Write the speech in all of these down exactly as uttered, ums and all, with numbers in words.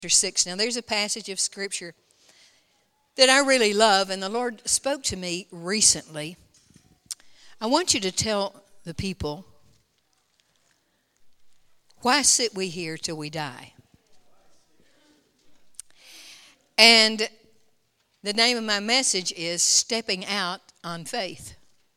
six. Now, there's a passage of Scripture that I really love, and the Lord spoke to me recently. I want you to tell the people, why sit we here till we die? And the name of my message is Stepping Out on Faith.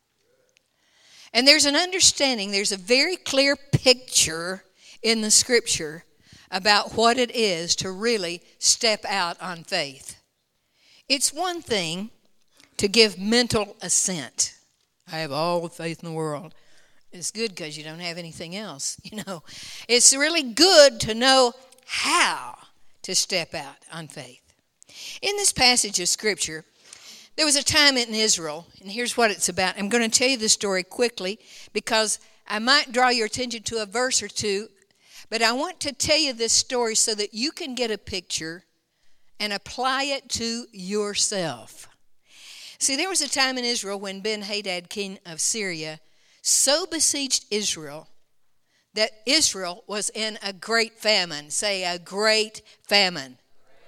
And there's an understanding, there's a very clear picture in the Scripture about what it is to really step out on faith. It's one thing to give mental assent. I have all the faith in the world. It's good because you don't have anything else, you know. It's really good to know how to step out on faith. In this passage of Scripture, there was a time in Israel, and here's what it's about. I'm going to tell you the story quickly because I might draw your attention to a verse or two, but I want to tell you this story so that you can get a picture and apply it to yourself. See, there was a time in Israel when Ben-Hadad, king of Syria, so besieged Israel that Israel was in a great famine. Say, a great famine.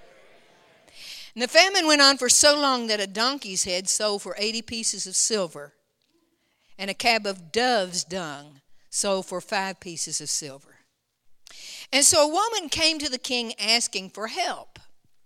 And the famine went on for so long that a donkey's head sold for eighty pieces of silver, and a cab of dove's dung sold for five pieces of silver. And so a woman came to the king asking for help.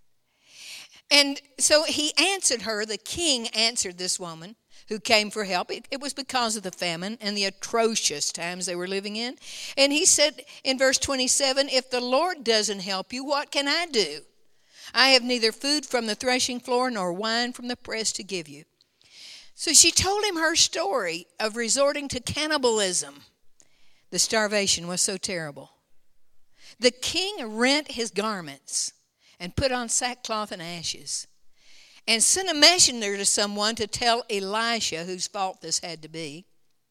And so he answered her, the king answered this woman who came for help. It, it was because of the famine and the atrocious times they were living in. And he said in verse twenty-seven, if the Lord doesn't help you, what can I do? I have neither food from the threshing floor nor wine from the press to give you. So she told him her story of resorting to cannibalism. The starvation was so terrible. The king rent his garments and put on sackcloth and ashes and sent a messenger to someone to tell Elisha, whose fault this had to be,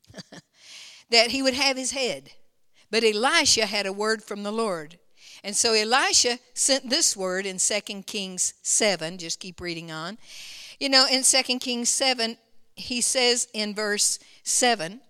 that he would have his head. But Elisha had a word from the Lord. And so Elisha sent this word in Second Kings seven. Just keep reading on. You know, in Second Kings seven, he says in verse seven,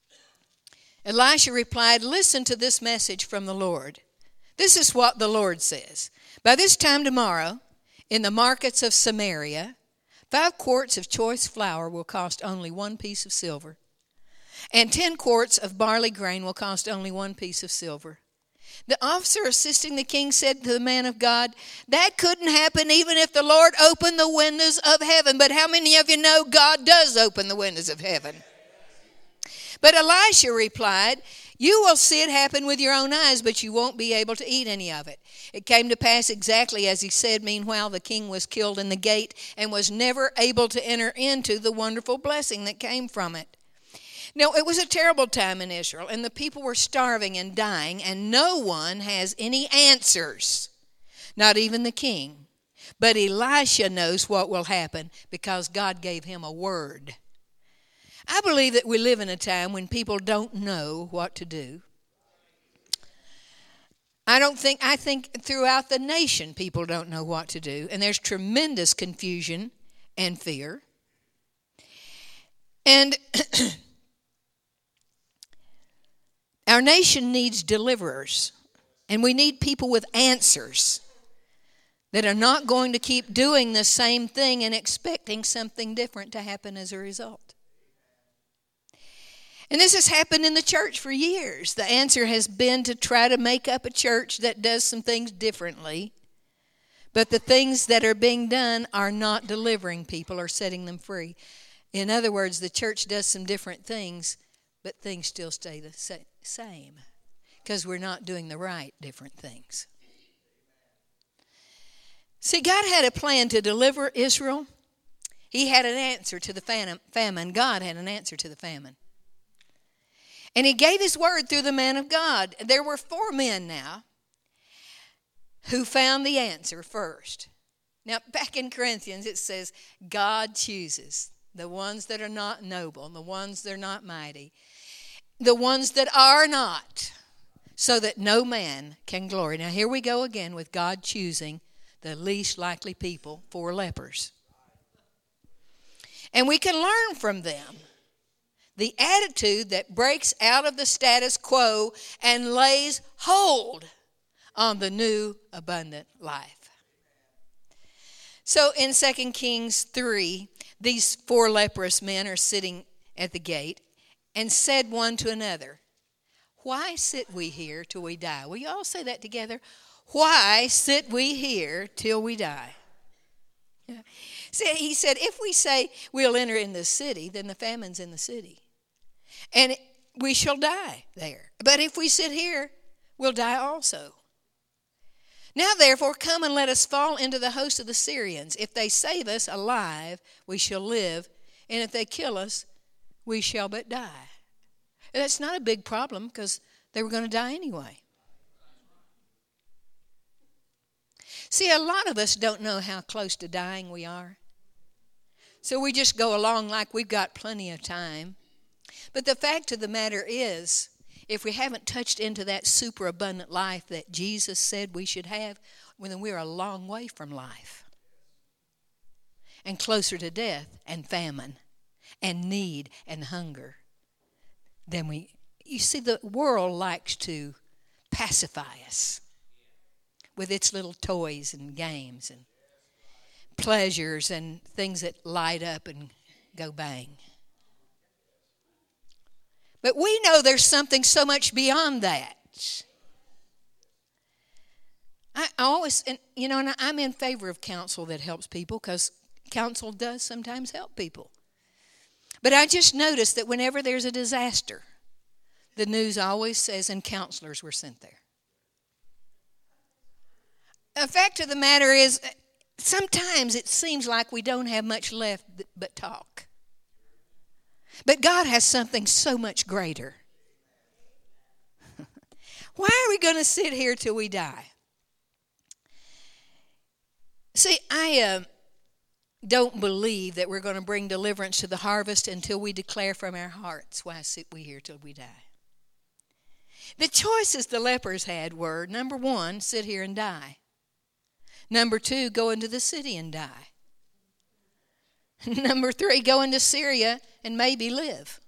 Elisha replied, listen to this message from the Lord. This is what the Lord says. By this time tomorrow, in the markets of Samaria, five quarts of choice flour will cost only one piece of silver, and ten quarts of barley grain will cost only one piece of silver. The officer assisting the king said to the man of God, that couldn't happen even if the Lord opened the windows of heaven. But how many of you know God does open the windows of heaven? But Elisha replied, you will see it happen with your own eyes, but you won't be able to eat any of it. It came to pass exactly as he said. Meanwhile, the king was killed in the gate and was never able to enter into the wonderful blessing that came from it. Now, it was a terrible time in Israel, and the people were starving and dying, and no one has any answers, not even the king. But Elisha knows what will happen because God gave him a word. I believe that we live in a time when people don't know what to do. I don't think, I think throughout the nation people don't know what to do, and there's tremendous confusion and fear. And our nation needs deliverers, and we need people with answers that are not going to keep doing the same thing and expecting something different to happen as a result. And this has happened in the church for years. The answer has been to try to make up a church that does some things differently, but the things that are being done are not delivering people or setting them free. In other words, the church does some different things, but things still stay the same because we're not doing the right different things. See, God had a plan to deliver Israel. He had an answer to the famine. God had an answer to the famine. And he gave his word through the man of God. There were four men now who found the answer first. Now, back in Corinthians, it says, God chooses the ones that are not noble, the ones that are not mighty, the ones that are not, so that no man can glory. Now, here we go again with God choosing the least likely people, four lepers. And we can learn from them the attitude that breaks out of the status quo and lays hold on the new abundant life. So in Second Kings three, these four leprous men are sitting at the gate, and said one to another, "Why sit we here till we die?" Will you all say that together? Why sit we here till we die? Yeah. See, he said, if we say we'll enter in the city, then the famine's in the city. And we shall die there. But if we sit here, we'll die also. Now, therefore, come and let us fall into the host of the Syrians. If they save us alive, we shall live. And if they kill us, we shall but die. And that's not a big problem because they were going to die anyway. See, a lot of us don't know how close to dying we are. So we just go along like we've got plenty of time. But the fact of the matter is, if we haven't touched into that superabundant life that Jesus said we should have, well, then we're a long way from life. And closer to death and famine and need and hunger than we... You see, the world likes to pacify us with its little toys and games and pleasures and things that light up and go bang. But we know there's something so much beyond that. I always, and you know, and I'm in favor of counsel that helps people because counsel does sometimes help people. But I just noticed that whenever there's a disaster, the news always says, and counselors were sent there. The fact of the matter is, sometimes it seems like we don't have much left but talk. But God has something so much greater. Why are we going to sit here till we die? See, I uh, don't believe that we're going to bring deliverance to the harvest until we declare from our hearts, why sit we here till we die? The choices the lepers had were, number one, sit here and die. Number two, go into the city and die. Number three, go into Syria and maybe live.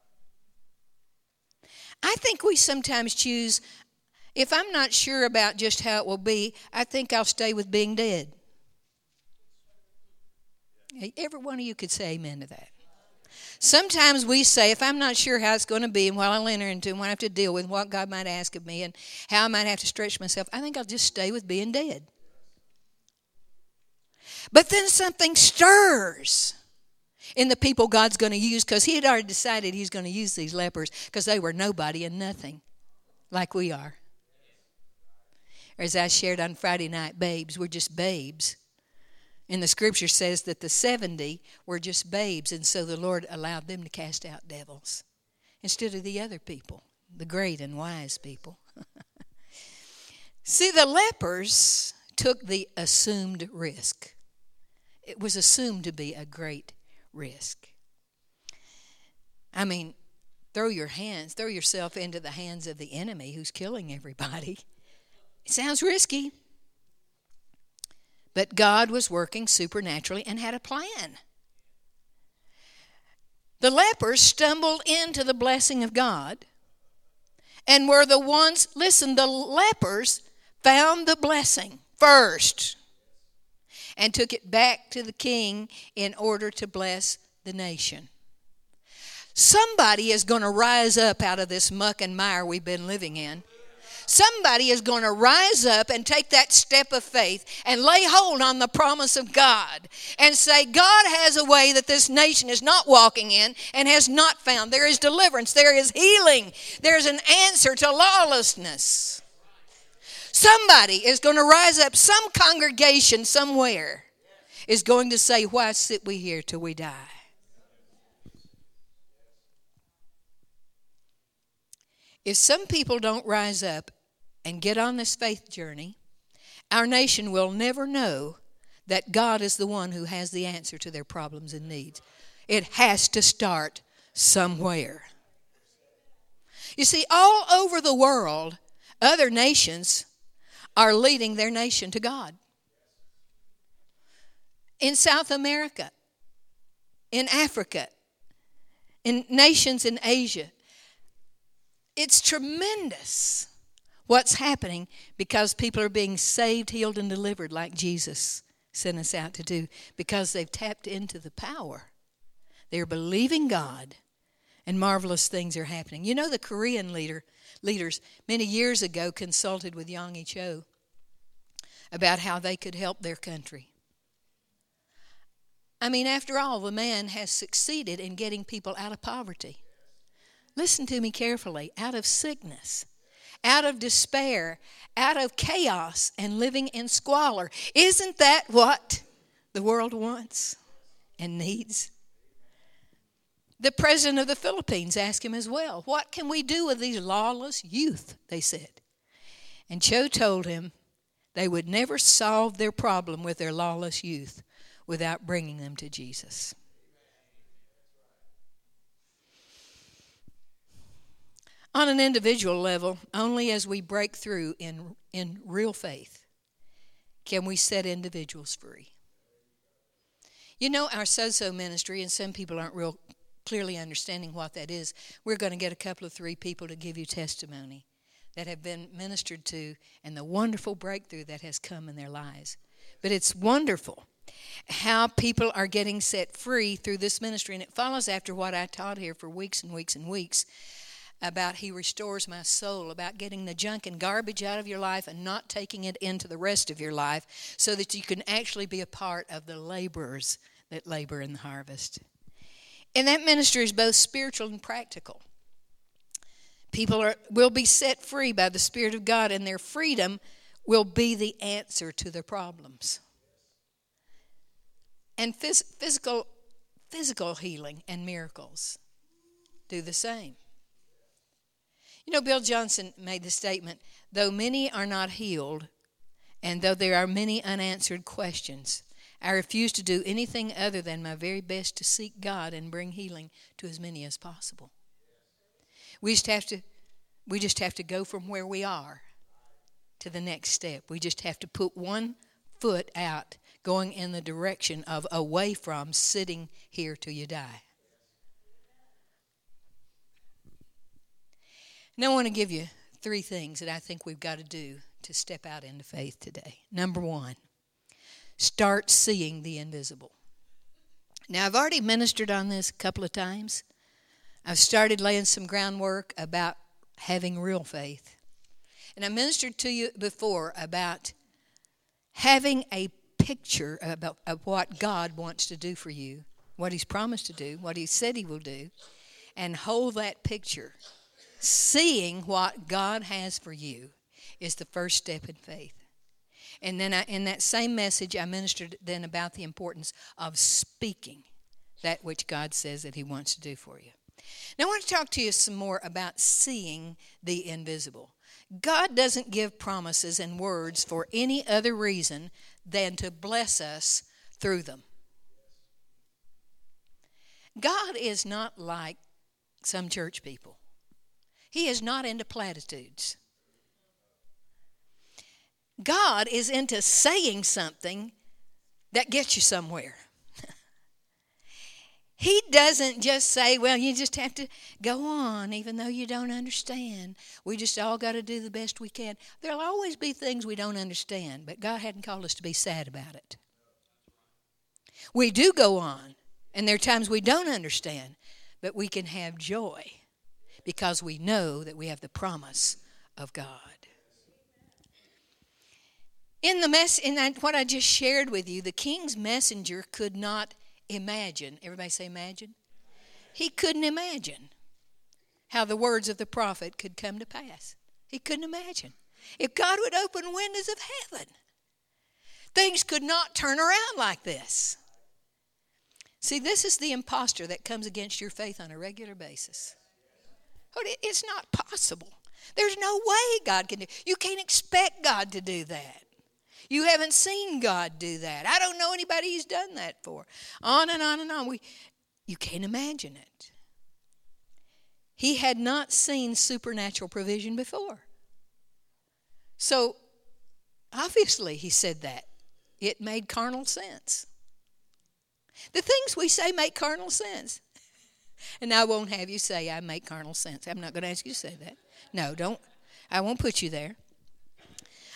I think we sometimes choose, if I'm not sure about just how it will be, I think I'll stay with being dead. Every one of you could say amen to that. Sometimes we say, if I'm not sure how it's going to be and what I'll enter into and what I have to deal with, what God might ask of me and how I might have to stretch myself, I think I'll just stay with being dead. But then something stirs in the people God's going to use, because he had already decided he's going to use these lepers because they were nobody and nothing like we are. Or as I shared on Friday night, babes, we're just babes. And the scripture says that the seventy were just babes, and so the Lord allowed them to cast out devils instead of the other people, the great and wise people. See, the lepers took the assumed risk. It was assumed to be a great risk. I mean, throw your hands, throw yourself into the hands of the enemy who's killing everybody. It sounds risky. But God was working supernaturally and had a plan. The lepers stumbled into the blessing of God and were the ones, listen, the lepers found the blessing first and took it back to the king in order to bless the nation. Somebody is going to rise up out of this muck and mire we've been living in. Somebody is going to rise up and take that step of faith and lay hold on the promise of God and say, God has a way that this nation is not walking in and has not found. There is deliverance. There is healing. There is an answer to lawlessness. Somebody is going to rise up. Some congregation somewhere is going to say, why sit we here till we die? If some people don't rise up and get on this faith journey, our nation will never know that God is the one who has the answer to their problems and needs. It has to start somewhere. You see, all over the world, other nations are leading their nation to God. In South America, in Africa, in nations in Asia, it's tremendous what's happening because people are being saved, healed, and delivered like Jesus sent us out to do, because they've tapped into the power. They're believing God, and marvelous things are happening. You know, the Korean leader leaders many years ago consulted with Yang Il-cho about how they could help their country. I mean, after all, the man has succeeded in getting people out of poverty. Listen to me carefully. Out of sickness, out of despair, out of chaos, and living in squalor. Isn't that what the world wants and needs? The president of the Philippines asked him as well, what can we do with these lawless youth, they said. And Cho told him they would never solve their problem with their lawless youth without bringing them to Jesus. On an individual level, only as we break through in, in real faith can we set individuals free. You know, our Sozo ministry, and some people aren't real clearly understanding what that is. We're going to get a couple of three people to give you testimony that have been ministered to and the wonderful breakthrough that has come in their lives. But it's wonderful how people are getting set free through this ministry. And it follows after what I taught here for weeks and weeks and weeks about He restores my soul, about getting the junk and garbage out of your life and not taking it into the rest of your life so that you can actually be a part of the laborers that labor in the harvest. And that ministry is both spiritual and practical. People are, will be set free by the Spirit of God, and their freedom will be the answer to their problems. And phys- physical, physical healing and miracles do the same. You know, Bill Johnson made the statement, though many are not healed, and though there are many unanswered questions, I refuse to do anything other than my very best to seek God and bring healing to as many as possible. We just have to, we just have to go from where we are to the next step. We just have to put one foot out, going in the direction of away from sitting here till you die. Now I want to give you three things that I think we've got to do to step out into faith today. Number one, start seeing the invisible. Now, I've already ministered on this a couple of times. I've started laying some groundwork about having real faith. And I ministered to you before about having a picture about, of what God wants to do for you, what He's promised to do, what He said He will do, and hold that picture. Seeing what God has for you is the first step in faith. And then I, in that same message, I ministered then about the importance of speaking that which God says that He wants to do for you. Now I want to talk to you some more about seeing the invisible. God doesn't give promises and words for any other reason than to bless us through them. God is not like some church people. He is not into platitudes. God is into saying something that gets you somewhere. He doesn't just say, well, you just have to go on even though you don't understand. We just all got to do the best we can. There'll always be things we don't understand, but God hadn't called us to be sad about it. We do go on, and there are times we don't understand, but we can have joy because we know that we have the promise of God. In the mess, in that, what I just shared with you, the king's messenger could not imagine. Everybody say imagine? He couldn't imagine how the words of the prophet could come to pass. He couldn't imagine. If God would open windows of heaven, things could not turn around like this. See, this is the imposter that comes against your faith on a regular basis. It's not possible. There's no way God can do it. You can't expect God to do that. You haven't seen God do that. I don't know anybody He's done that for. On and on and on. We, you can't imagine it. He had not seen supernatural provision before. So, obviously, he said that. It made carnal sense. The things we say make carnal sense. And I won't have you say I make carnal sense. I'm not going to ask you to say that. No, don't. I won't put you there.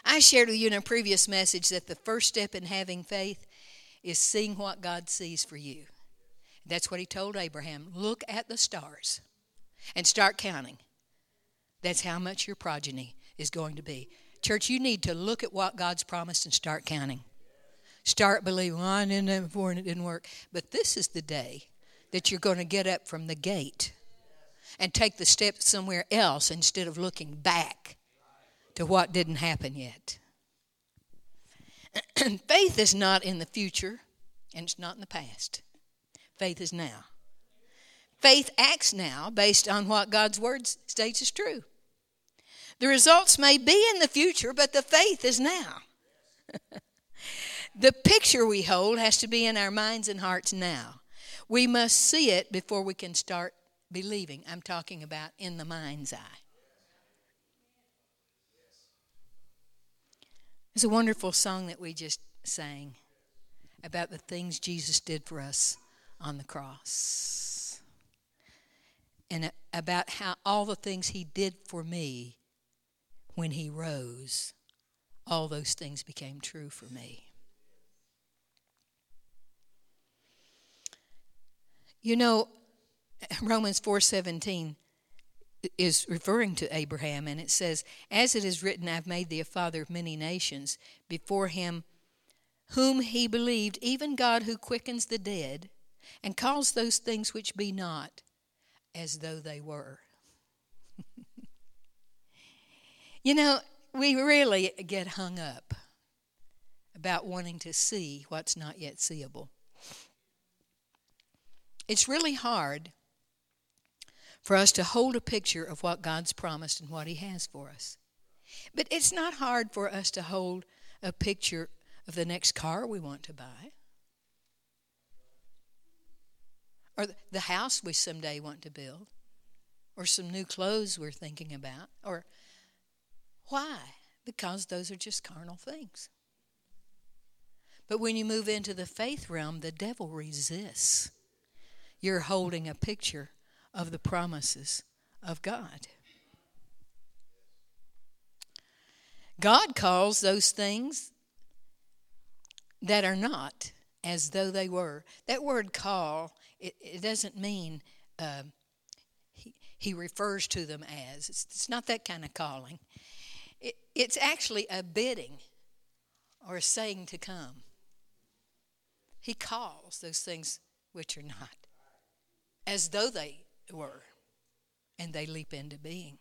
I shared with you in a previous message that the first step in having faith is seeing what God sees for you. That's what he told Abraham. Look at the stars and start counting. That's how much your progeny is going to be. Church, you need to look at what God's promised and start counting. Start believing, well, I didn't have it before and it didn't work. But this is the day that you're going to get up from the gate and take the step somewhere else instead of looking back to what didn't happen yet. Faith is not in the future, and it's not in the past. Faith is now. Faith acts now based on what God's word states is true. The results may be in the future, but the faith is now. The picture we hold has to be in our minds and hearts now. We must see it before we can start believing. I'm talking about in the mind's eye. There's a wonderful song that we just sang about the things Jesus did for us on the cross. And about how all the things he did for me when he rose, all those things became true for me. You know, Romans four seventeen is referring to Abraham, and it says, as it is written, I've made thee a father of many nations, before him whom he believed, even God who quickens the dead, and calls those things which be not as though they were. You know, we really get hung up about wanting to see what's not yet seeable. It's really hard for us to hold a picture of what God's promised and what he has for us. But it's not hard for us to hold a picture of the next car we want to buy, or the house we someday want to build, or some new clothes we're thinking about. Or why? Because those are just carnal things. But when you move into the faith realm, the devil resists. You're holding a picture of the promises of God. God calls those things that are not as though they were. That word call, it, it doesn't mean uh, he, he refers to them as. It's, it's not that kind of calling. It, it's actually a bidding or a saying to come. He calls those things which are not as though they were, and they leap into being.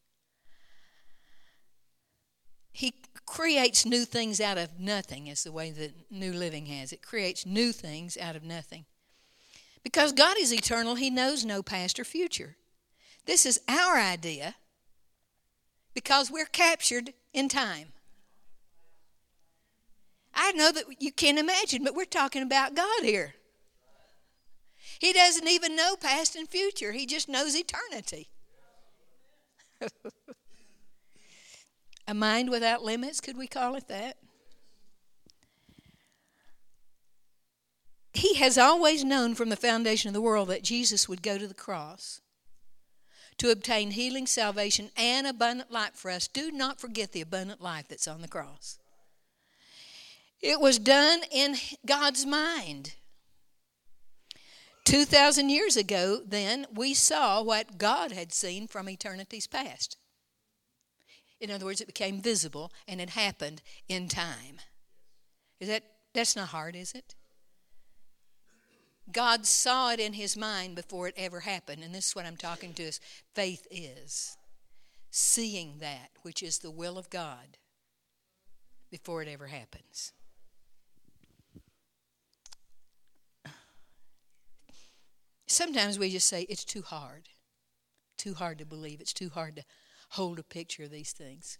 He creates new things out of nothing, is the way that New Living has it. Creates new things out of nothing. Because God is eternal, he knows no past or future. This is our idea because we're captured in time. I know that you can't imagine, but we're talking about God here. He doesn't even know past and future. He just knows eternity. A mind without limits, could we call it that? He has always known from the foundation of the world that Jesus would go to the cross to obtain healing, salvation, and abundant life for us. Do not forget the abundant life that's on the cross. It was done in God's mind. Two thousand years ago, then, we saw what God had seen from eternity's past. In other words, it became visible, and it happened in time. Is that, that's not hard, is it? God saw it in his mind before it ever happened, and this is what I'm talking to us. Faith is seeing that which is the will of God before it ever happens. Sometimes we just say, it's too hard. Too hard to believe. It's too hard to hold a picture of these things.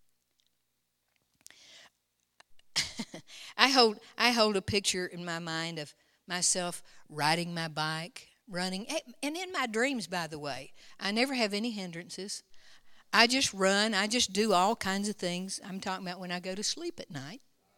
I hold I hold a picture in my mind of myself riding my bike, running. And in my dreams, by the way, I never have any hindrances. I just run. I just do all kinds of things. I'm talking about when I go to sleep at night.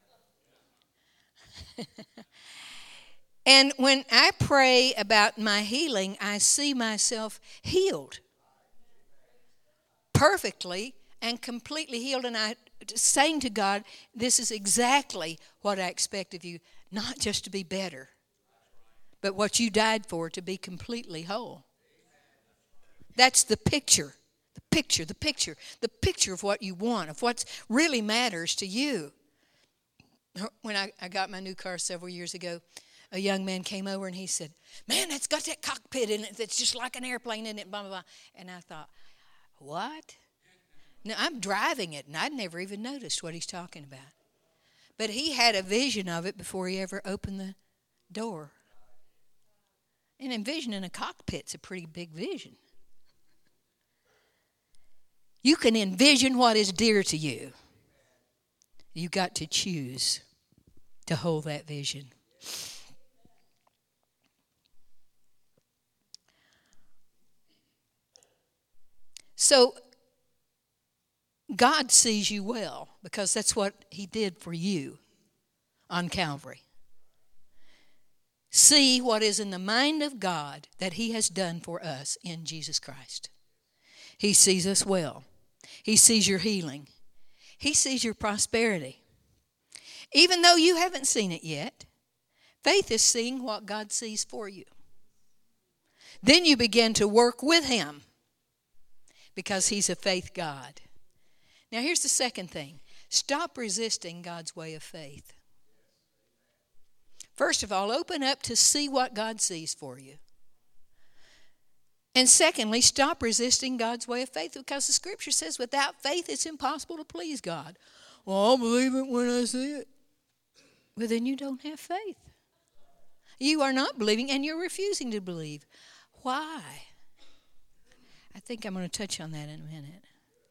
And when I pray about my healing, I see myself healed. Perfectly and completely healed. And I saying to God, this is exactly what I expect of you, not just to be better, but what you died for, to be completely whole. That's the picture, the picture, the picture, the picture of what you want, of what really matters to you. When I, I got my new car several years ago, a young man came over and he said, man, that's got that cockpit in it that's just like an airplane in it, blah, blah, blah. And I thought, what? Now, I'm driving it, and I'd never even noticed what he's talking about. But he had a vision of it before he ever opened the door. And envisioning a cockpit's a pretty big vision. You can envision what is dear to you. You got to choose to hold that vision. So, God sees you well because that's what he did for you on Calvary. See what is in the mind of God that he has done for us in Jesus Christ. He sees us well. He sees your healing. He sees your prosperity. Even though you haven't seen it yet, faith is seeing what God sees for you. Then you begin to work with him because he's a faith God. Now here's the second thing. Stop resisting God's way of faith. First of all, open up to see what God sees for you. And secondly, stop resisting God's way of faith, because the scripture says without faith it's impossible to please God. Well, I'll believe it when I see it. Well, then you don't have faith. You are not believing and you're refusing to believe. Why? I think I'm going to touch on that in a minute.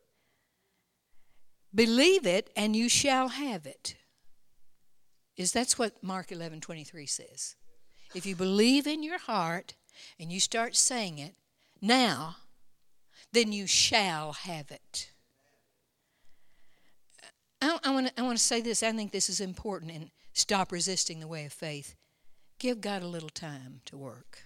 Believe it and you shall have it. Is that's what Mark eleven twenty-three says. If you believe in your heart and you start saying it now, then you shall have it. I, I want to I want to say this. I think this is important, and stop resisting the way of faith. Give God a little time to work.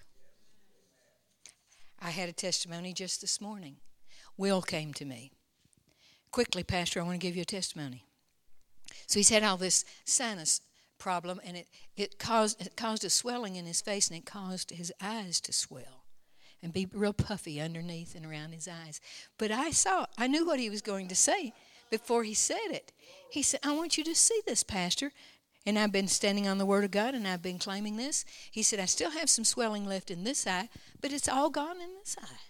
I had a testimony just this morning. Will came to me. Quickly, Pastor, I want to give you a testimony. So he's had all this sinus problem, and it, it caused it caused a swelling in his face, and it caused his eyes to swell and be real puffy underneath and around his eyes. But I saw, I knew what he was going to say before he said it. He said, I want you to see this, Pastor. And I've been standing on the Word of God, and I've been claiming this. He said, I still have some swelling left in this eye, but it's all gone in this eye.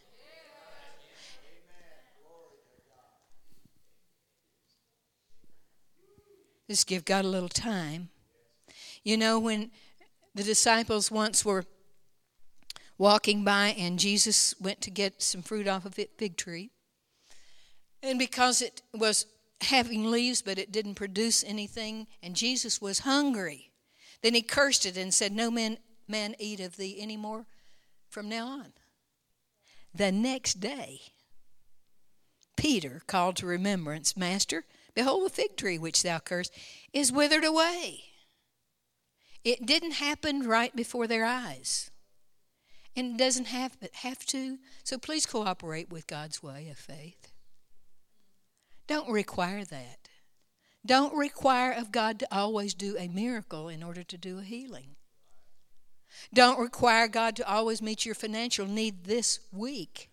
Just give God a little time. You know, when the disciples once were walking by and Jesus went to get some fruit off of a fig tree, and because it was having leaves but it didn't produce anything, and Jesus was hungry, then he cursed it and said, no man, man eat of thee any more from now on. The next day, Peter called to remembrance, Master, behold, the fig tree which thou cursed is withered away. It didn't happen right before their eyes. And it doesn't have, have to. So please cooperate with God's way of faith. Don't require that. Don't require of God to always do a miracle in order to do a healing. Don't require God to always meet your financial need this week.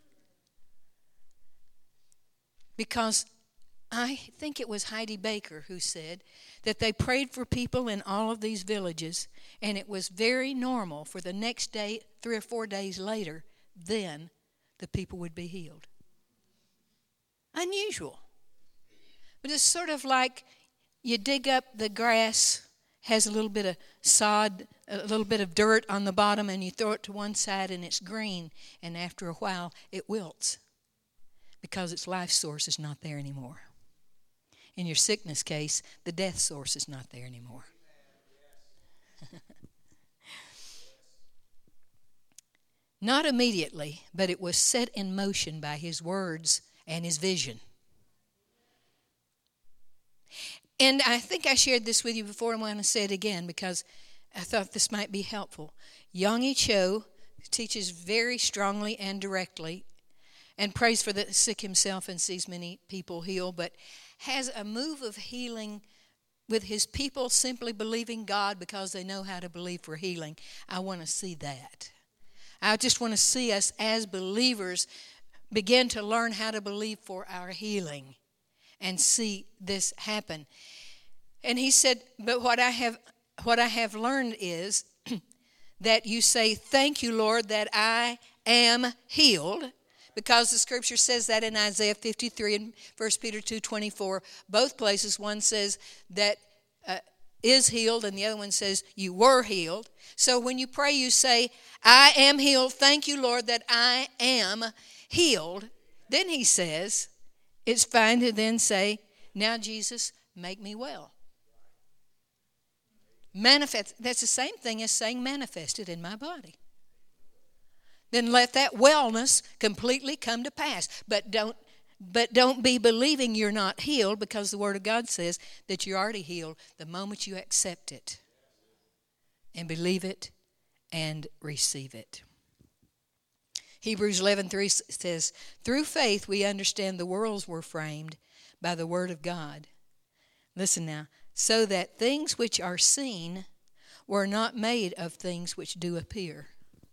Because I think it was Heidi Baker who said that they prayed for people in all of these villages, and it was very normal for the next day, three or four days later, then the people would be healed. Unusual. But it's sort of like you dig up the grass, has a little bit of sod, a little bit of dirt on the bottom, and you throw it to one side and it's green, and after a while it wilts because its life source is not there anymore. In your sickness case, the death source is not there anymore. Not immediately, but it was set in motion by his words and his vision. And I think I shared this with you before, and I'm going to say it again because I thought this might be helpful. Yonggi Cho teaches very strongly and directly and prays for the sick himself and sees many people heal, but has a move of healing with his people simply believing God because they know how to believe for healing. I want to see that. I just want to see us as believers begin to learn how to believe for our healing and see this happen. And he said, but what I have what I have learned is that you say, thank you, Lord, that I am healed, because the scripture says that in Isaiah fifty-three and First Peter two twenty-four, both places. One says that uh, is healed, and the other one says you were healed. So when you pray, you say, I am healed. Thank you, Lord, that I am healed. Then he says, it's fine to then say, now, Jesus, make me well. Manifest. That's the same thing as saying manifested in my body. Then let that wellness completely come to pass. But don't, but don't be believing you're not healed, because the Word of God says that you're already healed the moment you accept it and believe it and receive it. Hebrews eleven three says, through faith we understand the worlds were framed by the Word of God. Listen now. So that things which are seen were not made of things which do appear.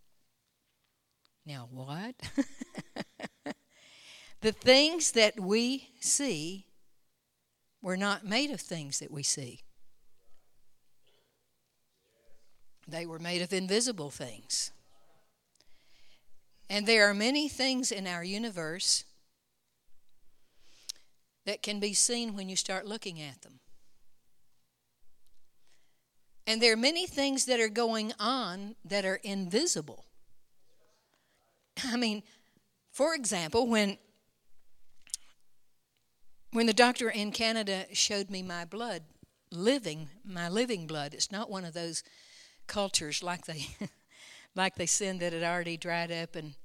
Now what? The things that we see were not made of things that we see. They were made of invisible things. And there are many things in our universe that can be seen when you start looking at them. And there are many things that are going on that are invisible. I mean, for example, when when the doctor in Canada showed me my blood, living, my living blood, it's not one of those cultures like they like they send that had already dried up. And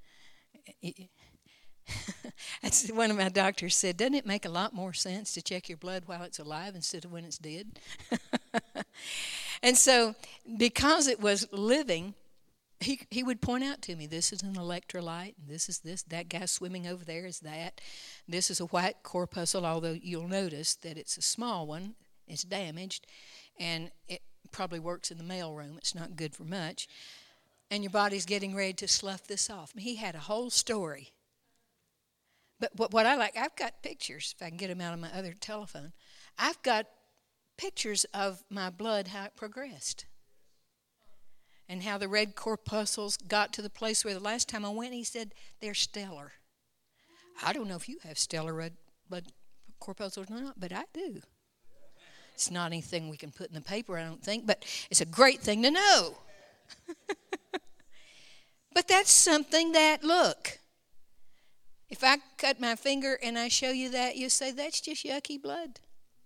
that's one of my doctors said, doesn't it make a lot more sense to check your blood while it's alive instead of when it's dead? And so, because it was living, he he would point out to me, this is an electrolyte, and this is this, that guy swimming over there is that. This is a white corpuscle, although you'll notice that it's a small one, it's damaged, and it probably works in the mailroom. It's not good for much. And your body's getting ready to slough this off. He had a whole story. But what, what I like, I've got pictures, if I can get them out of my other telephone. I've got pictures of my blood, how it progressed, and how the red corpuscles got to the place where the last time I went, he said, they're stellar. I don't know if you have stellar red blood corpuscles or not, but I do. It's not anything we can put in the paper, I don't think, but it's a great thing to know. But that's something that, look, if I cut my finger and I show you that, you say, that's just yucky blood.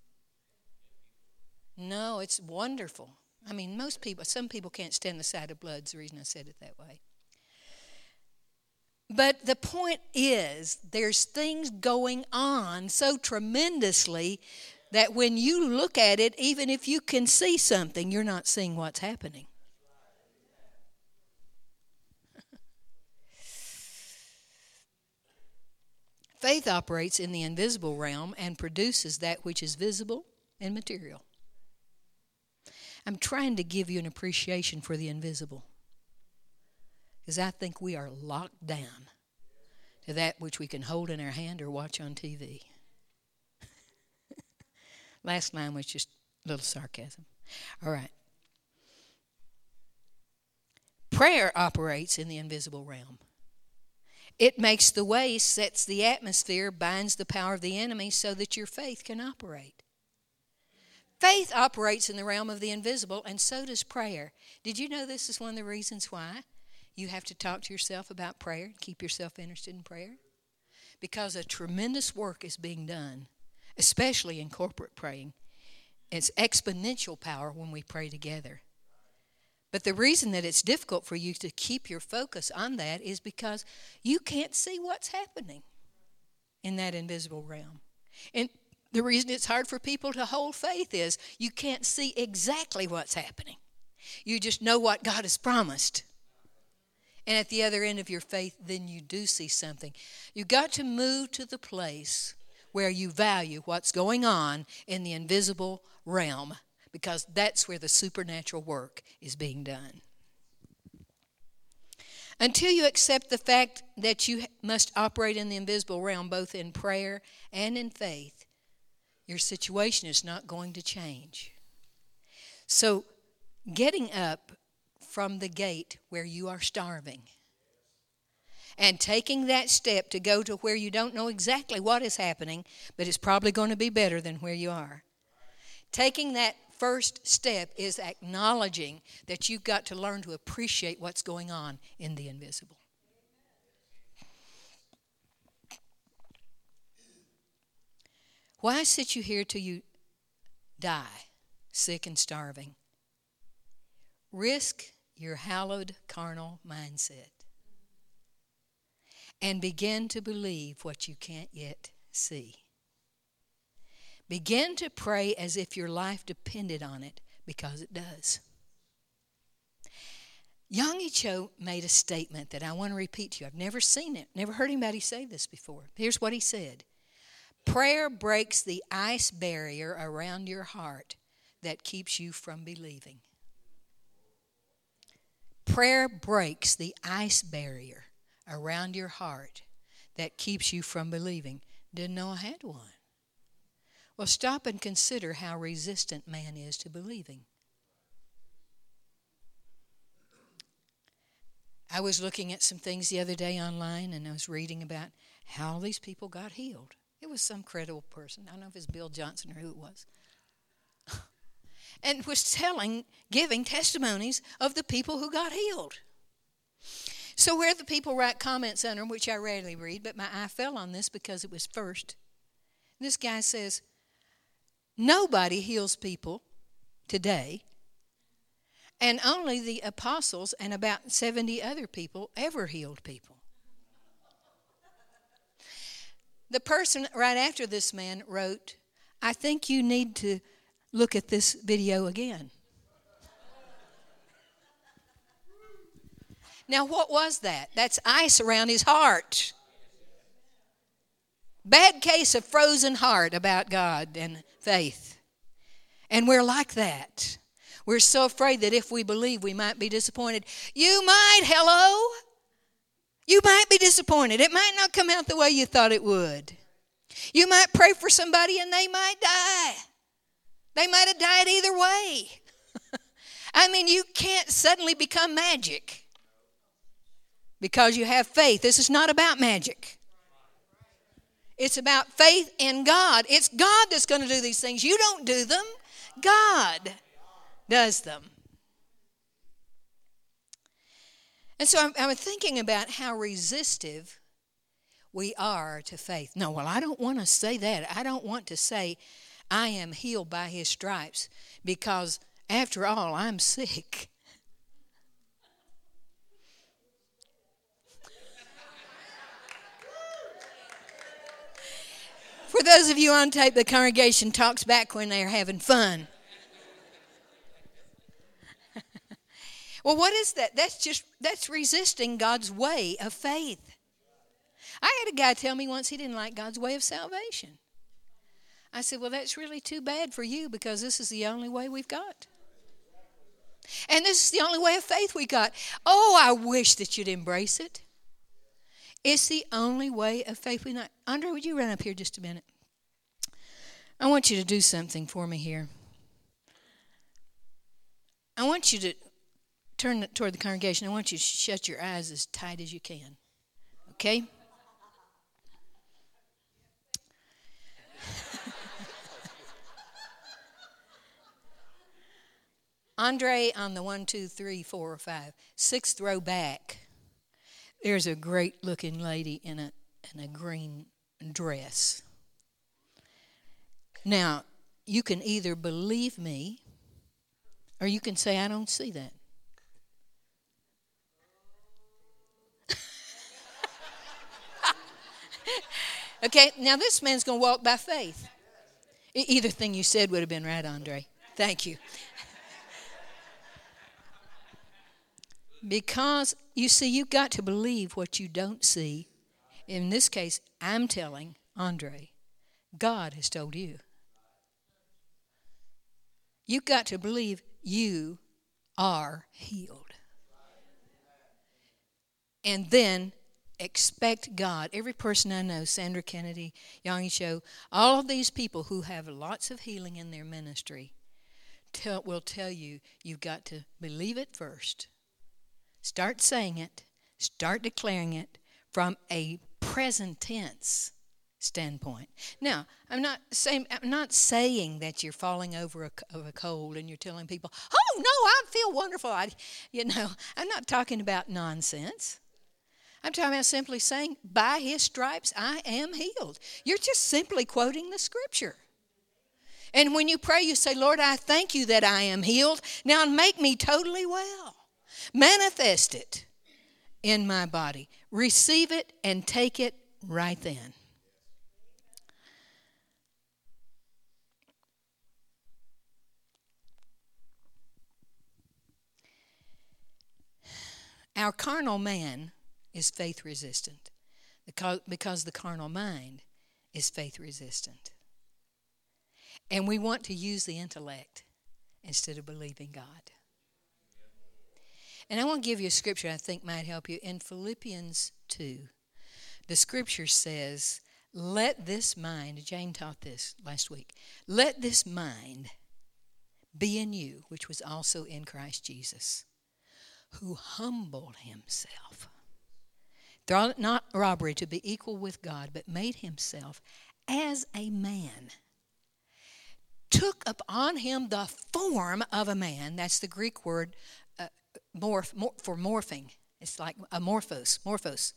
No, it's wonderful. I mean, most people, some people can't stand the sight of blood. It's the reason I said it that way. But the point is, there's things going on so tremendously that when you look at it, even if you can see something, you're not seeing what's happening. Faith operates in the invisible realm and produces that which is visible and material. I'm trying to give you an appreciation for the invisible, because I think we are locked down to that which we can hold in our hand or watch on T V. Last line was just a little sarcasm. All right. Prayer operates in the invisible realm. It makes the way, sets the atmosphere, binds the power of the enemy so that your faith can operate. Faith operates in the realm of the invisible, and so does prayer. Did you know this is one of the reasons why you have to talk to yourself about prayer and keep yourself interested in prayer? Because a tremendous work is being done, especially in corporate praying. It's exponential power when we pray together. But the reason that it's difficult for you to keep your focus on that is because you can't see what's happening in that invisible realm. And the reason it's hard for people to hold faith is you can't see exactly what's happening. You just know what God has promised. And at the other end of your faith, then you do see something. You've got to move to the place where you value what's going on in the invisible realm, because that's where the supernatural work is being done. Until you accept the fact that you must operate in the invisible realm, both in prayer and in faith, your situation is not going to change. So, getting up from the gate where you are starving and taking that step to go to where you don't know exactly what is happening, but it's probably going to be better than where you are. Taking that first step is acknowledging that you've got to learn to appreciate what's going on in the invisible. Why sit you here till you die, sick and starving? Risk your hallowed carnal mindset and begin to believe what you can't yet see. Begin to pray as if your life depended on it, because it does. Yonggi Cho made a statement that I want to repeat to you. I've never seen it, never heard anybody say this before. Here's what he said. Prayer breaks the ice barrier around your heart that keeps you from believing. Prayer breaks the ice barrier around your heart that keeps you from believing. Didn't know I had one. Well, stop and consider how resistant man is to believing. I was looking at some things the other day online, and I was reading about how these people got healed. It was some credible person. I don't know if it's Bill Johnson or who it was. And was telling, giving testimonies of the people who got healed. So where the people write comments under them, which I rarely read, but my eye fell on this because it was first. This guy says, nobody heals people today, and only the apostles and about seventy other people ever healed people. The person right after this man wrote, I think you need to look at this video again. Now, what was that? That's ice around his heart. Bad case of frozen heart about God and faith. And we're like that. We're so afraid that if we believe, we might be disappointed. You might, hello? You might be disappointed. It might not come out the way you thought it would. You might pray for somebody and they might die. They might have died either way. I mean, you can't suddenly become magic because you have faith. This is not about magic. It's about faith in God. It's God that's going to do these things. You don't do them. God does them. And so I'm, I'm thinking about how resistive we are to faith. No, well, I don't want to say that. I don't want to say I am healed by his stripes because, after all, I'm sick. For those of you on tape, the congregation talks back when they're having fun. Well, what is that? That's just, that's resisting God's way of faith. I had a guy tell me once he didn't like God's way of salvation. I said, well, that's really too bad for you because this is the only way we've got. And this is the only way of faith we got. Oh, I wish that you'd embrace it. It's the only way of faith we got. Andre, would you run up here just a minute? I want you to do something for me here. I want you to turn toward the congregation. I want you to shut your eyes as tight as you can. Okay? Andre on the one, two, three, four, or five. Sixth row back. There's a great looking lady in a in a green dress. Now, you can either believe me or you can say, I don't see that. Okay, now this man's going to walk by faith. E- either thing you said would have been right, Andre. Thank you. Because, you see, you've got to believe what you don't see. In this case, I'm telling Andre God has told you. You've got to believe you are healed. And then expect God. Every person I know, Sandra Kennedy, Yangi Cho, all of these people who have lots of healing in their ministry tell, will tell you you've got to believe it first. Start saying it. Start declaring it from a present tense standpoint. Now, I'm not saying I'm not saying that you're falling over a, of a cold and you're telling people, "Oh no, I feel wonderful." I, you know, I'm not talking about nonsense. I'm talking about simply saying, "By His stripes I am healed." You're just simply quoting the Scripture. And when you pray, you say, "Lord, I thank you that I am healed. Now make me totally well. Manifest it in my body. Receive it and take it right then." Our carnal man is faith resistant because the carnal mind is faith resistant. And we want to use the intellect instead of believing God. And I want to give you a scripture I think might help you. In Philippians two, the scripture says, "Let this mind," Jane taught this last week, "let this mind be in you, which was also in Christ Jesus, who humbled himself. Thought it not robbery to be equal with God, but made himself as a man. Took upon him the form of a man." That's the Greek word uh, morph, mor- for morphing. It's like amorphos, morphos.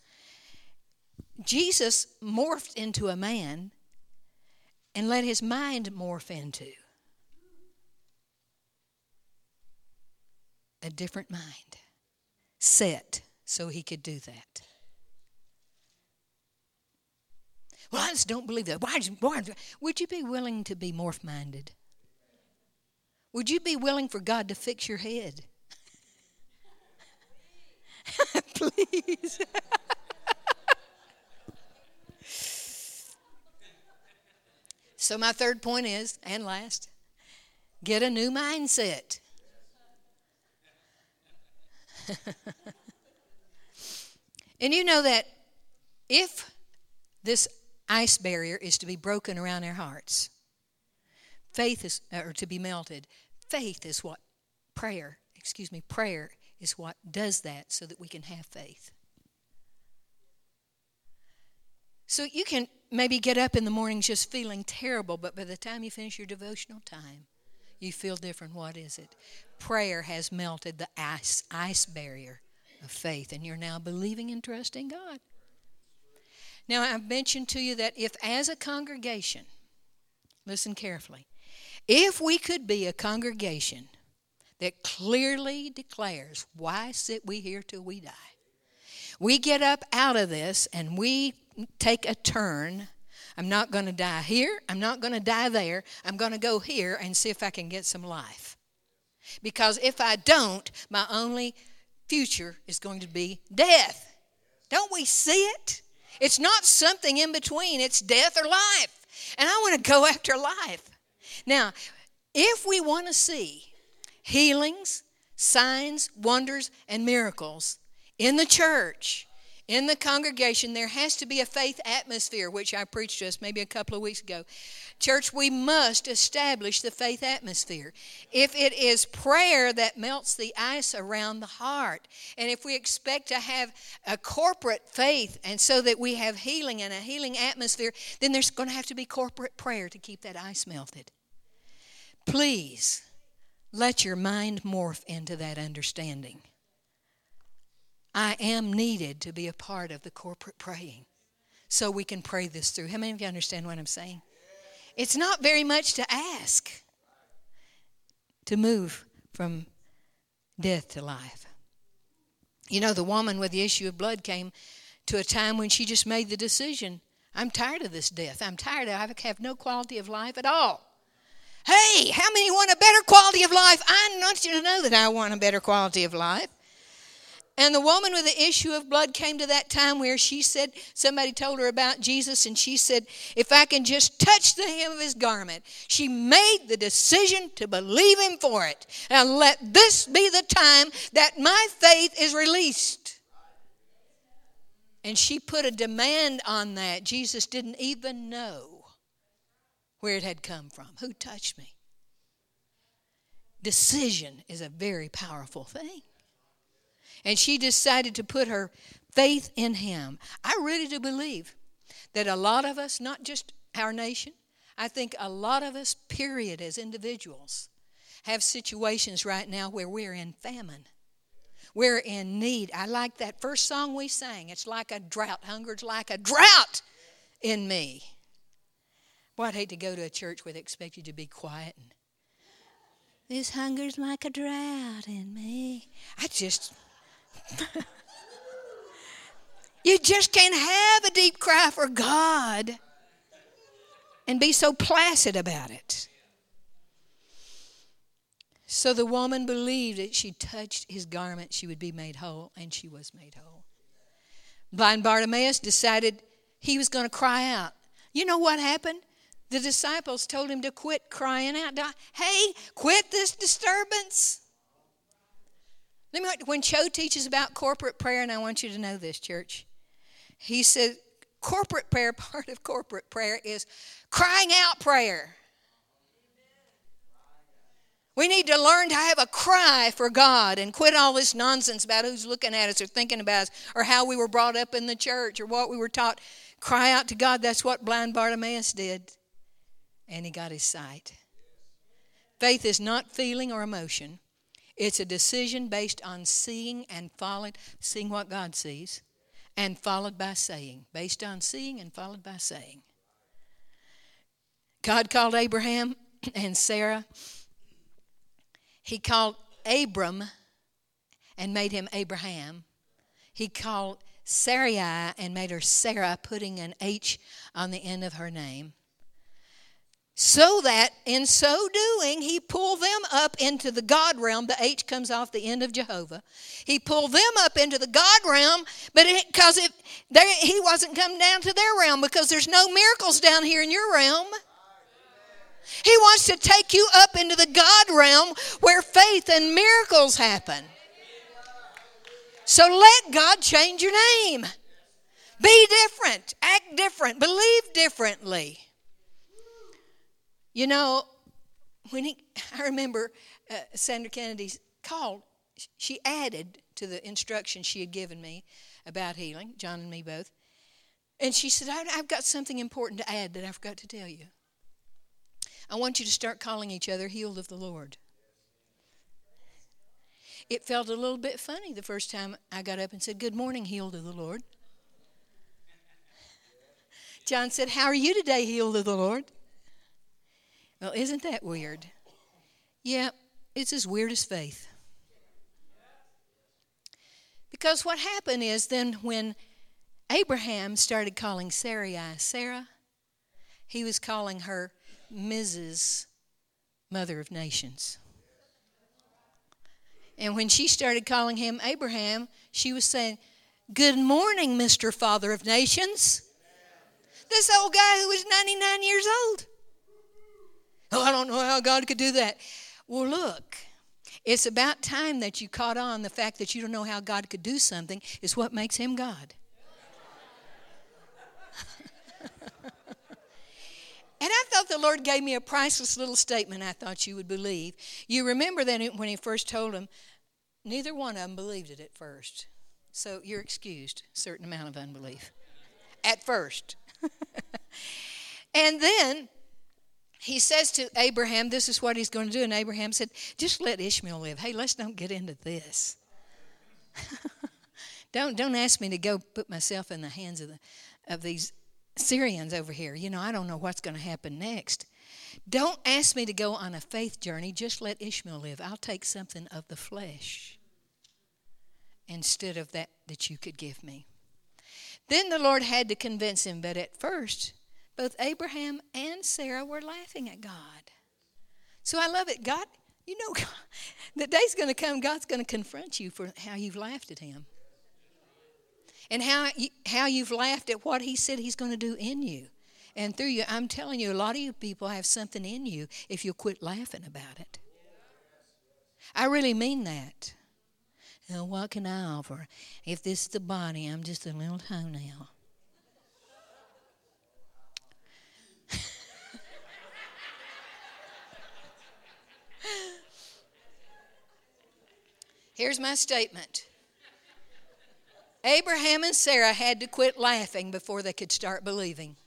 Jesus morphed into a man and let his mind morph into a different mind, set so he could do that. Well, I just don't believe that. Why, why, would you be willing to be morph-minded? Would you be willing for God to fix your head? Please. So my third point is, and last, get a new mindset. And you know that if this ice barrier is to be broken around our hearts, faith is, or to be melted, faith is what, prayer, excuse me, prayer is what does that so that we can have faith. So you can maybe get up in the morning just feeling terrible, but by the time you finish your devotional time, you feel different. What is it? Prayer has melted the ice, ice barrier of faith, and you're now believing and trusting God. Now, I've mentioned to you that if as a congregation, listen carefully, if we could be a congregation that clearly declares, "Why sit we here till we die?" We get up out of this and we take a turn. I'm not going to die here. I'm not going to die there. I'm going to go here and see if I can get some life. Because if I don't, my only future is going to be death. Don't we see it? It's not something in between. It's death or life. And I want to go after life. Now, if we want to see healings, signs, wonders, and miracles in the church, in the congregation, there has to be a faith atmosphere, which I preached just maybe a couple of weeks ago. Church, we must establish the faith atmosphere. If it is prayer that melts the ice around the heart, and if we expect to have a corporate faith and so that we have healing and a healing atmosphere, then there's going to have to be corporate prayer to keep that ice melted. Please, let your mind morph into that understanding. I am needed to be a part of the corporate praying so we can pray this through. How many of you understand what I'm saying? It's not very much to ask to move from death to life. You know, the woman with the issue of blood came to a time when she just made the decision, I'm tired of this death. I'm tired of I have no quality of life at all. Hey, how many want a better quality of life? I want you to know that I want a better quality of life. And the woman with the issue of blood came to that time where she said, somebody told her about Jesus, and she said, if I can just touch the hem of his garment. She made the decision to believe him for it. And let this be the time that my faith is released. And she put a demand on that. Jesus didn't even know where it had come from. Who touched me? Decision is a very powerful thing. And she decided to put her faith in him. I really do believe that a lot of us, not just our nation, I think a lot of us, period, as individuals, have situations right now where we're in famine. We're in need. I like that first song we sang. It's like a drought. Hunger's like a drought in me. Boy, I'd hate to go to a church where they expect you to be quiet. And, this hunger's like a drought in me. I just... You just can't have a deep cry for God and be so placid about it. So the woman believed that she touched his garment, she would be made whole, and she was made whole. Blind Bartimaeus decided he was going to cry out. You know what happened? The disciples told him to quit crying out. Hey, quit this disturbance. Let me, when Cho teaches about corporate prayer, and I want you to know this, church, he said corporate prayer, part of corporate prayer is crying out prayer. We need to learn to have a cry for God and quit all this nonsense about who's looking at us or thinking about us or how we were brought up in the church or what we were taught. Cry out to God. That's what blind Bartimaeus did. And he got his sight. Faith is not feeling or emotion. It's a decision based on seeing and following, seeing what God sees, and followed by saying. Based on seeing and followed by saying. God called Abraham and Sarah. He called Abram and made him Abraham. He called Sarai and made her Sarah, putting an H on the end of her name. So that in so doing, he pulled them up into the God realm. The H comes off the end of Jehovah. He pulled them up into the God realm, but because it, it, he wasn't coming down to their realm because there's no miracles down here in your realm. He wants to take you up into the God realm where faith and miracles happen. So let God change your name. Be different. Act different. Believe differently. You know, when he, I remember uh, Sandra Kennedy's called, she added to the instructions she had given me about healing, John and me both. And she said, I've got something important to add that I forgot to tell you. I want you to start calling each other healed of the Lord. It felt a little bit funny the first time I got up and said, good morning, healed of the Lord. John said, how are you today, healed of the Lord? Well, isn't that weird? Yeah, it's as weird as faith. Because what happened is then when Abraham started calling Sarai Sarah, he was calling her Missus Mother of Nations. And when she started calling him Abraham, she was saying, good morning, Mister Father of Nations. This old guy who was ninety-nine years old. Oh, I don't know how God could do that. Well, look, it's about time that you caught on the fact that you don't know how God could do something is what makes him God. And I thought the Lord gave me a priceless little statement I thought you would believe. You remember that when he first told them, neither one of them believed it at first. So you're excused a certain amount of unbelief. At first. And then he says to Abraham, this is what he's going to do. And Abraham said, just let Ishmael live. Hey, let's don't get into this. don't don't ask me to go put myself in the hands of the of these Syrians over here. You know, I don't know what's going to happen next. Don't ask me to go on a faith journey. Just let Ishmael live. I'll take something of the flesh instead of that that you could give me. Then the Lord had to convince him, but at first, both Abraham and Sarah were laughing at God. So I love it. God, You know, the day's going to come, God's going to confront you for how you've laughed at him. And how, you, how you've laughed at what he said he's going to do in you. And through you, I'm telling you, a lot of you people have something in you if you'll quit laughing about it. I really mean that. Now, what can I offer? If this is the body, I'm just a little toenail. Here's my statement. Abraham and Sarah had to quit laughing before they could start believing.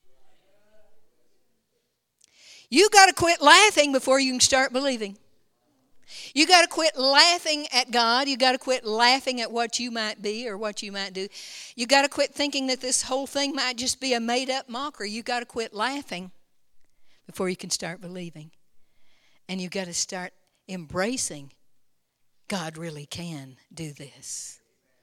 You got to quit laughing before you can start believing. You got to quit laughing at God. You got to quit laughing at what you might be or what you might do. You got to quit thinking that this whole thing might just be a made-up mockery. You got to quit laughing before you can start believing. And you got to start embracing God really can do this.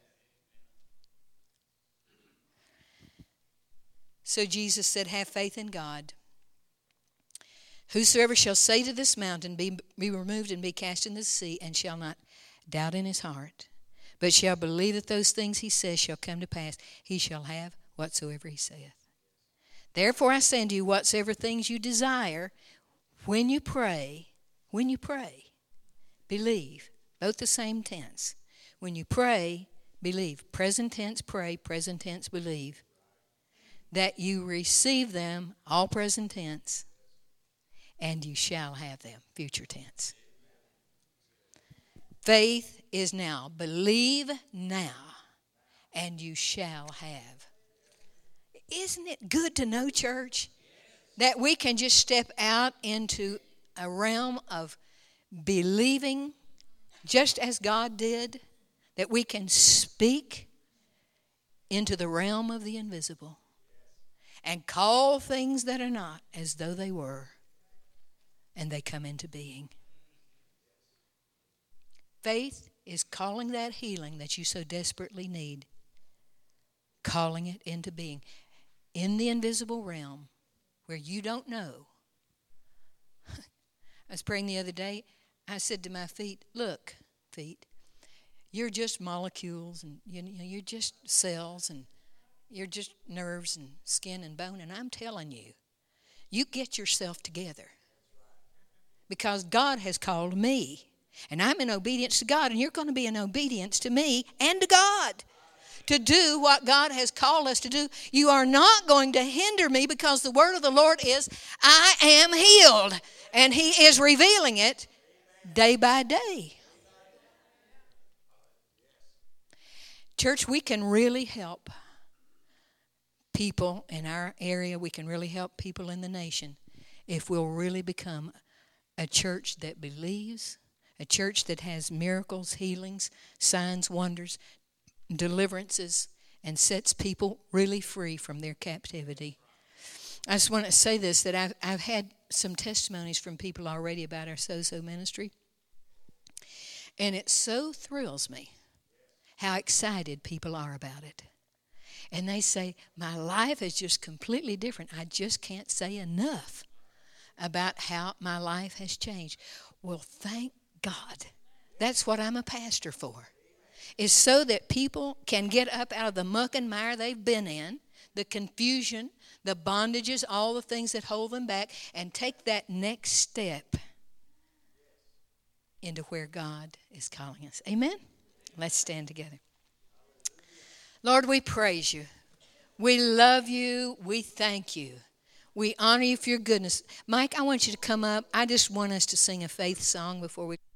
So Jesus said, have faith in God. Whosoever shall say to this mountain, be, be removed and be cast into the sea, and shall not doubt in his heart, but shall believe that those things he says shall come to pass, he shall have whatsoever he saith. Therefore I say unto you, whatsoever things you desire, when you pray, when you pray, believe. Both the same tense. When you pray, believe. Present tense, pray. Present tense, believe. That you receive them, all present tense, and you shall have them, future tense. Faith is now. Believe now, and you shall have. Isn't it good to know, church, that we can just step out into a realm of believing just as God did, that we can speak into the realm of the invisible and call things that are not as though they were, and they come into being. Faith is calling that healing that you so desperately need, calling it into being in the invisible realm where you don't know. I was praying the other day. I said to my feet, look, feet, you're just molecules, and you know, you're just cells, and you're just nerves and skin and bone. And I'm telling you, you get yourself together. Because God has called me. And I'm in obedience to God, and you're going to be in obedience to me and to God. To do what God has called us to do. You are not going to hinder me, because the word of the Lord is, I am healed. And he is revealing it day by day. Church, we can really help people in our area. We can really help people in the nation if we'll really become a church that believes, a church that has miracles, healings, signs, wonders, deliverances, and sets people really free from their captivity. I just want to say this, that I've, I've had some testimonies from people already about our Sozo ministry. And it so thrills me how excited people are about it. And they say, my life is just completely different. I just can't say enough about how my life has changed. Well, thank God. That's what I'm a pastor for. Is so that people can get up out of the muck and mire they've been in, the confusion, the bondages, all the things that hold them back, and take that next step into where God is calling us. Amen? Let's stand together. Lord, we praise you. We love you. We thank you. We honor you for your goodness. Mike, I want you to come up. I just want us to sing a faith song before we...